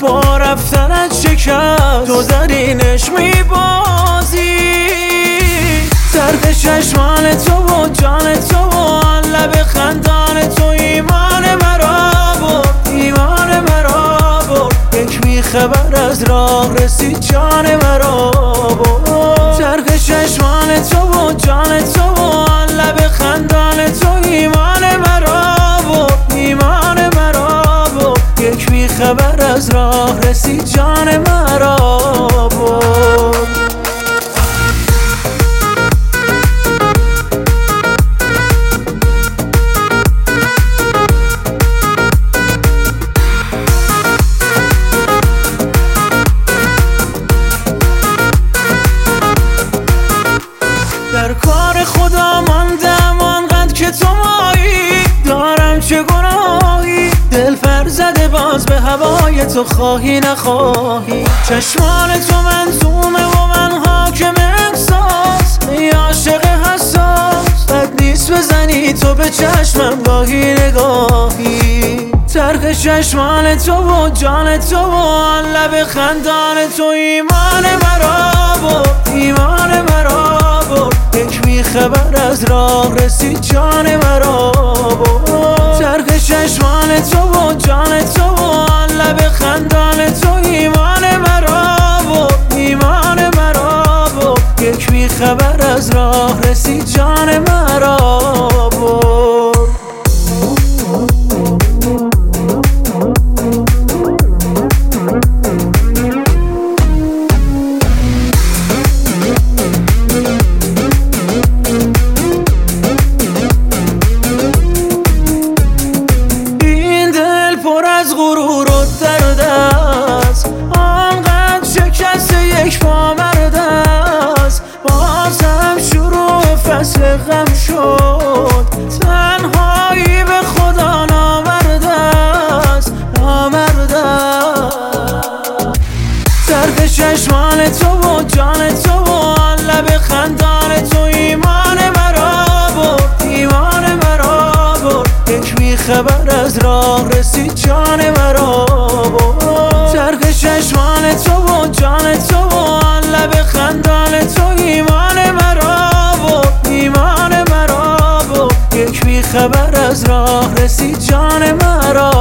با رفتنت شکست تو درینش میبازی. زرد چشمان تو و جان تو و آن لب خندان تو ایمان مرا برد، ایمان مرا برد. یک بیخبر از راه رسید جان مرا برد. زرد چشمان تو و جان تو و آن لب خندان تو ایمان مرا برد، ایمان مرا برد. یک بیخبر از راه رسید جان مرا برد. در کار خدا ماندم آنقدر که تو مایی، دارم چه گناهی دل پر زده باز به هوای تو خواهی نخواهی. چشمان تو منظومه و من حاکم احساس، ای عاشق حساس بد نیست بزنی تو به چشمم گاهی نگاهی. ترک چشمان تو و جان تو و آن لب خندان تو ایمان مرا برد، ایمان مرا برد. یک بیخبر از راه رسید جان مرا برد. ترک چشمان تو و جان تو و آن لب خندان تو ایمان مرا برد، ایمان مرا برد. یک بیخبر از راه رسید جان مرا برد. غرور و درد است آنقدر شکست یک پامرد است. بازم شروع فصل غم شد، تنهایی به خدا نامرد است، نامرد است. درد چشمان تو و جان تو و آن لب خندان تو ایمان مرا برد، ایمان مرا برد. یک بیخبر از راه رسید جان مرا برد. ترک چشمان تو و جان تو و آن لب خندان تو ایمان مرا برد، ایمان مرا برد. یک بیخبر از راه رسید جان مرا